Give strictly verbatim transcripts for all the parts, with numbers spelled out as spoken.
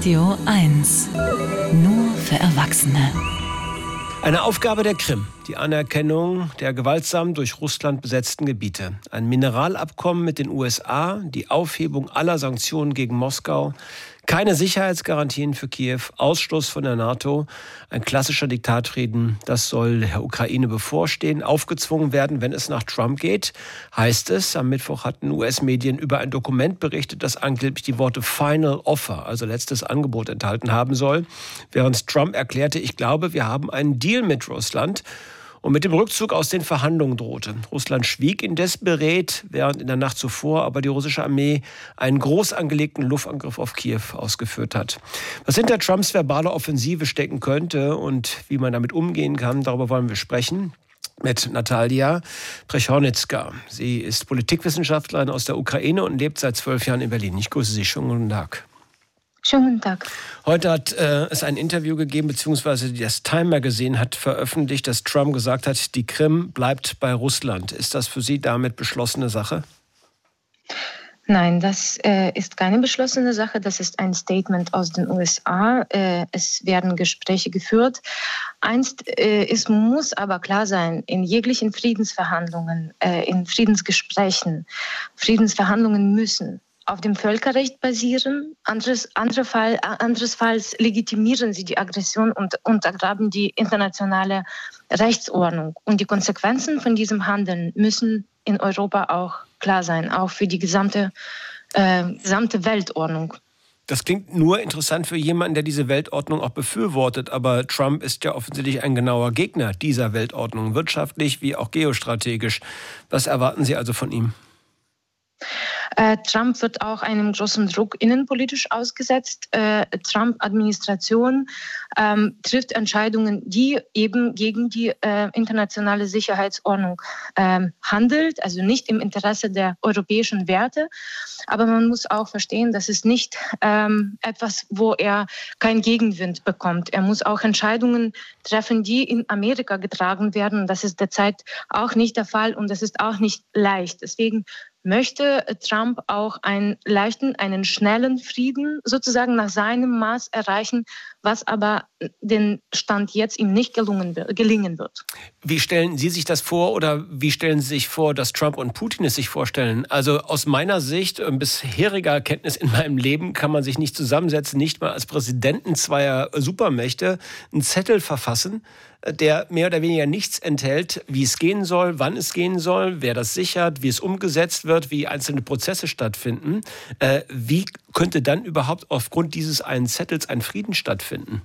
Radio eins. Nur für Erwachsene. Eine Aufgabe der Krim, die Anerkennung der gewaltsam durch Russland besetzten Gebiete. Ein Mineralabkommen mit den U S A, die Aufhebung aller Sanktionen gegen Moskau, keine Sicherheitsgarantien für Kiew, Ausschluss von der NATO, ein klassischer Diktatfrieden, das soll der Ukraine bevorstehen, aufgezwungen werden, wenn es nach Trump geht, heißt es. Am Mittwoch hatten U S-Medien über ein Dokument berichtet, das angeblich die Worte Final Offer, also letztes Angebot, enthalten haben soll. Während Trump erklärte, ich glaube, wir haben einen Deal mit Russland. Und mit dem Rückzug aus den Verhandlungen drohte. Russland schwieg indes beredt, während in der Nacht zuvor aber die russische Armee einen groß angelegten Luftangriff auf Kiew ausgeführt hat. Was hinter Trumps verbale Offensive stecken könnte und wie man damit umgehen kann, darüber wollen wir sprechen mit Natalia Prechornytska. Sie ist Politikwissenschaftlerin aus der Ukraine und lebt seit zwölf Jahren in Berlin. Ich grüße Sie. Schönen guten Tag. Schönen guten Tag. Heute hat äh, es ein Interview gegeben, beziehungsweise das Time Magazine hat veröffentlicht, dass Trump gesagt hat, die Krim bleibt bei Russland. Ist das für Sie damit beschlossene Sache? Nein, das äh, ist keine beschlossene Sache. Das ist ein Statement aus den U S A. Äh, es werden Gespräche geführt. Einst, äh, es muss aber klar sein, in jeglichen Friedensverhandlungen, äh, in Friedensgesprächen, Friedensverhandlungen müssen auf dem Völkerrecht basieren. Anderes, andere Fall, anderesfalls legitimieren sie die Aggression und untergraben die internationale Rechtsordnung. Und die Konsequenzen von diesem Handeln müssen in Europa auch klar sein, auch für die gesamte, äh, gesamte Weltordnung. Das klingt nur interessant für jemanden, der diese Weltordnung auch befürwortet. Aber Trump ist ja offensichtlich ein genauer Gegner dieser Weltordnung, wirtschaftlich wie auch geostrategisch. Was erwarten Sie also von ihm? Äh, Trump wird auch einem großen Druck innenpolitisch ausgesetzt. Äh, Trump-Administration ähm, trifft Entscheidungen, die eben gegen die äh, internationale Sicherheitsordnung äh, handelt, also nicht im Interesse der europäischen Werte. Aber man muss auch verstehen, das ist nicht ähm, etwas, wo er keinen Gegenwind bekommt. Er muss auch Entscheidungen treffen, die in Amerika getragen werden. Das ist derzeit auch nicht der Fall und das ist auch nicht leicht. Deswegen möchte Trump auch einen leichten, einen schnellen Frieden sozusagen nach seinem Maß erreichen, was aber den Stand jetzt ihm nicht gelungen wird, gelingen wird. Wie stellen Sie sich das vor oder wie stellen Sie sich vor, dass Trump und Putin es sich vorstellen? Also aus meiner Sicht und bisheriger Erkenntnis in meinem Leben kann man sich nicht zusammensetzen, nicht mal als Präsidenten zweier Supermächte einen Zettel verfassen, der mehr oder weniger nichts enthält, wie es gehen soll, wann es gehen soll, wer das sichert, wie es umgesetzt wird, wie einzelne Prozesse stattfinden. Äh, wie könnte dann überhaupt aufgrund dieses einen Zettels ein Frieden stattfinden?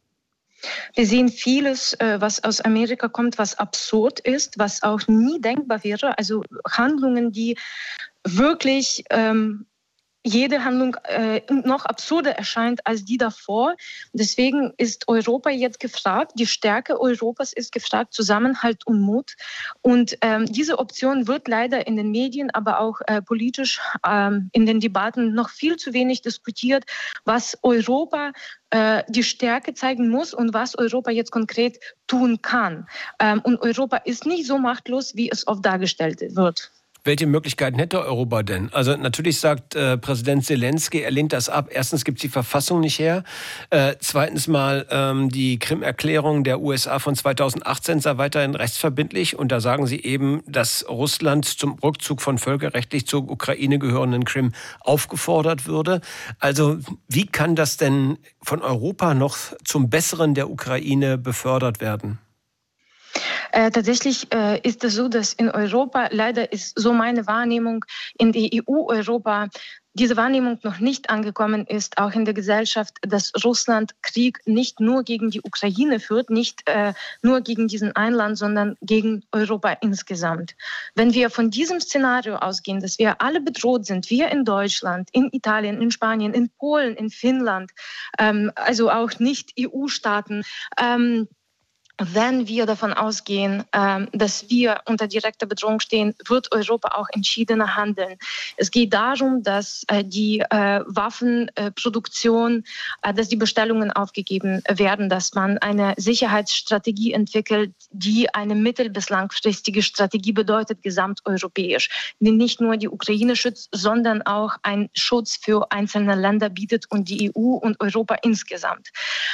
Wir sehen vieles, was aus Amerika kommt, was absurd ist, was auch nie denkbar wäre. Also Handlungen, die wirklich ähm, jede Handlung äh, noch absurder erscheint als die davor. Deswegen ist Europa jetzt gefragt, die Stärke Europas ist gefragt, Zusammenhalt und Mut. Und ähm, diese Option wird leider in den Medien, aber auch äh, politisch ähm, in den Debatten noch viel zu wenig diskutiert, was Europa äh, die Stärke zeigen muss und was Europa jetzt konkret tun kann. Ähm, und Europa ist nicht so machtlos, wie es oft dargestellt wird. Welche Möglichkeiten hätte Europa denn? Also natürlich sagt äh, Präsident Zelensky, er lehnt das ab. Erstens gibt es die Verfassung nicht her. Äh, zweitens mal ähm, die Krim-Erklärung der U S A von zweitausendachtzehn sei weiterhin rechtsverbindlich. Und da sagen sie eben, dass Russland zum Rückzug von völkerrechtlich zur Ukraine gehörenden Krim aufgefordert würde. Also wie kann das denn von Europa noch zum Besseren der Ukraine befördert werden? Äh, tatsächlich äh, ist es so, dass in Europa, leider ist so meine Wahrnehmung, in die E U-Europa diese Wahrnehmung noch nicht angekommen ist, auch in der Gesellschaft, dass Russland Krieg nicht nur gegen die Ukraine führt, nicht äh, nur gegen diesen ein Land, sondern gegen Europa insgesamt. Wenn wir von diesem Szenario ausgehen, dass wir alle bedroht sind, wir in Deutschland, in Italien, in Spanien, in Polen, in Finnland, ähm, also auch nicht E U-Staaten, ähm, Wenn wir davon ausgehen, dass wir unter direkter Bedrohung stehen, wird Europa auch entschiedener handeln. Es geht darum, dass die Waffenproduktion, dass die Bestellungen aufgegeben werden, dass man eine Sicherheitsstrategie entwickelt, die eine mittel- bis langfristige Strategie bedeutet, gesamteuropäisch, die nicht nur die Ukraine schützt, sondern auch einen Schutz für einzelne Länder bietet und die E U und Europa insgesamt.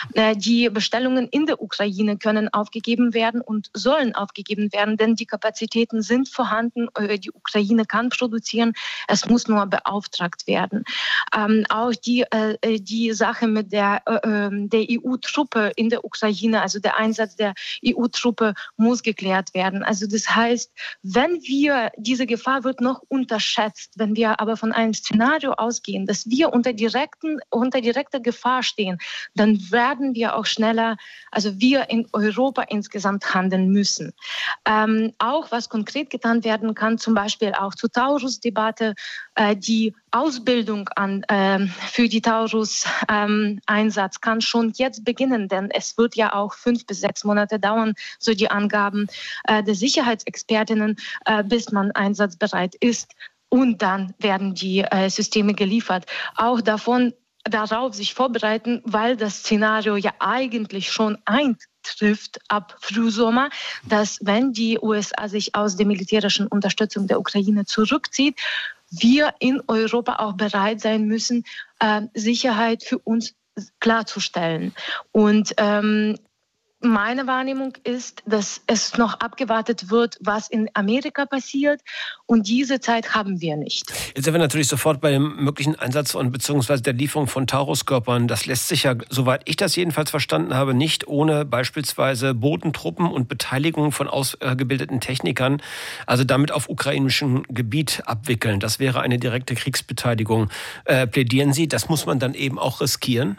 Die Bestellungen in der Ukraine können aufgegeben werden und sollen aufgegeben werden, denn die Kapazitäten sind vorhanden. Die Ukraine kann produzieren, es muss nur beauftragt werden. Ähm, auch die, äh, die Sache mit der, äh, der E U-Truppe in der Ukraine, also der Einsatz der E U-Truppe, muss geklärt werden. Also das heißt, wenn wir, diese Gefahr wird noch unterschätzt, wenn wir aber von einem Szenario ausgehen, dass wir unter, direkten, unter direkter Gefahr stehen, dann werden wir auch schneller, also wir in Europa insgesamt handeln müssen. Ähm, auch was konkret getan werden kann, zum Beispiel auch zur Taurus-Debatte, äh, die Ausbildung an, äh, für die Taurus-Einsatz ähm, kann schon jetzt beginnen, denn es wird ja auch fünf bis sechs Monate dauern, so die Angaben äh, der Sicherheitsexpertinnen, äh, bis man einsatzbereit ist. Und dann werden die äh, Systeme geliefert. Auch davon darauf sich vorbereiten, weil das Szenario ja eigentlich schon eintrifft ab Frühsommer, dass wenn die U S A sich aus der militärischen Unterstützung der Ukraine zurückzieht, wir in Europa auch bereit sein müssen, äh, Sicherheit für uns klarzustellen. Und ähm, meine Wahrnehmung ist, dass es noch abgewartet wird, was in Amerika passiert. Und diese Zeit haben wir nicht. Jetzt sind wir natürlich sofort bei dem möglichen Einsatz von bzw. der Lieferung von Taurus-Körpern. Das lässt sich ja, soweit ich das jedenfalls verstanden habe, nicht ohne beispielsweise Bodentruppen und Beteiligung von ausgebildeten Technikern, also damit auf ukrainischem Gebiet abwickeln. Das wäre eine direkte Kriegsbeteiligung. Äh, plädieren Sie, das muss man dann eben auch riskieren?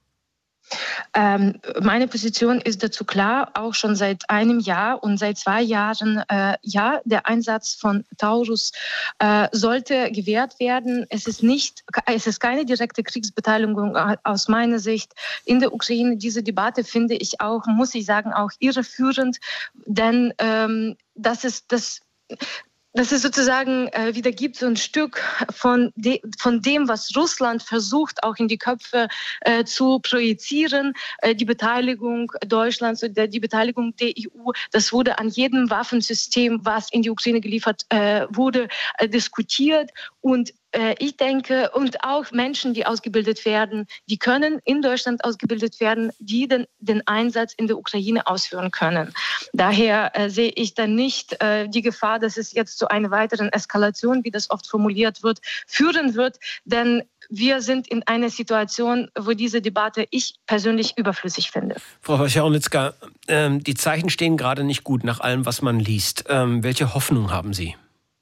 Ähm, meine Position ist dazu klar, auch schon seit einem Jahr und seit zwei Jahren, äh, ja, der Einsatz von Taurus äh, sollte gewährt werden. Es ist nicht, es ist keine direkte Kriegsbeteiligung aus meiner Sicht in der Ukraine. Diese Debatte finde ich auch, muss ich sagen, auch irreführend, denn ähm, das ist das. Das ist sozusagen äh, wieder gibt so ein Stück von, de, von dem, was Russland versucht, auch in die Köpfe äh, zu projizieren. Äh, die Beteiligung Deutschlands oder die Beteiligung der E U, das wurde an jedem Waffensystem, was in die Ukraine geliefert äh, wurde, äh, diskutiert. Und ich denke, und auch Menschen, die ausgebildet werden, die können in Deutschland ausgebildet werden, die den, den Einsatz in der Ukraine ausführen können. Daher äh, sehe ich dann nicht äh, die Gefahr, dass es jetzt zu einer weiteren Eskalation, wie das oft formuliert wird, führen wird. Denn wir sind in einer Situation, wo diese Debatte ich persönlich überflüssig finde. Frau Hornitzka, ähm, die Zeichen stehen gerade nicht gut nach allem, was man liest. Ähm, welche Hoffnung haben Sie?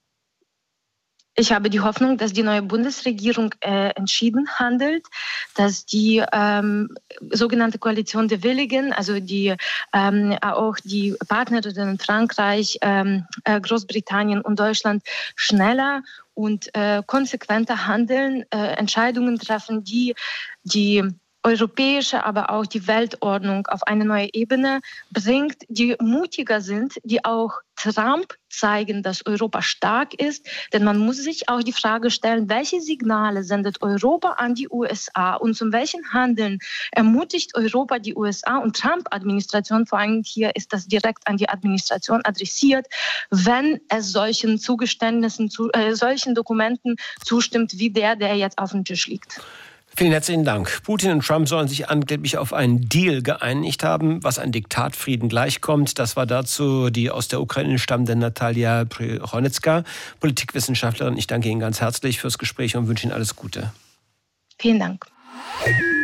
Ich habe die Hoffnung, dass die neue Bundesregierung äh, entschieden handelt, dass die ähm, sogenannte Koalition der Willigen, also die ähm, auch die Partnerinnen Frankreich, ähm, äh, Großbritannien und Deutschland schneller und äh, konsequenter handeln, äh, Entscheidungen treffen, die die europäische, aber auch die Weltordnung auf eine neue Ebene bringt, die mutiger sind, die auch Trump zeigen, dass Europa stark ist. Denn man muss sich auch die Frage stellen, welche Signale sendet Europa an die U S A und zum welchen Handeln ermutigt Europa die U S A und Trump-Administration, vor allem hier ist das direkt an die Administration adressiert, wenn es solchen Zugeständnissen, zu, äh, solchen Dokumenten zustimmt, wie der, der jetzt auf dem Tisch liegt. Vielen herzlichen Dank. Putin und Trump sollen sich angeblich auf einen Deal geeinigt haben, was ein Diktatfrieden gleichkommt. Das war dazu die aus der Ukraine stammende Natalia Hornitzka, Politikwissenschaftlerin. Ich danke Ihnen ganz herzlich fürs Gespräch und wünsche Ihnen alles Gute. Vielen Dank.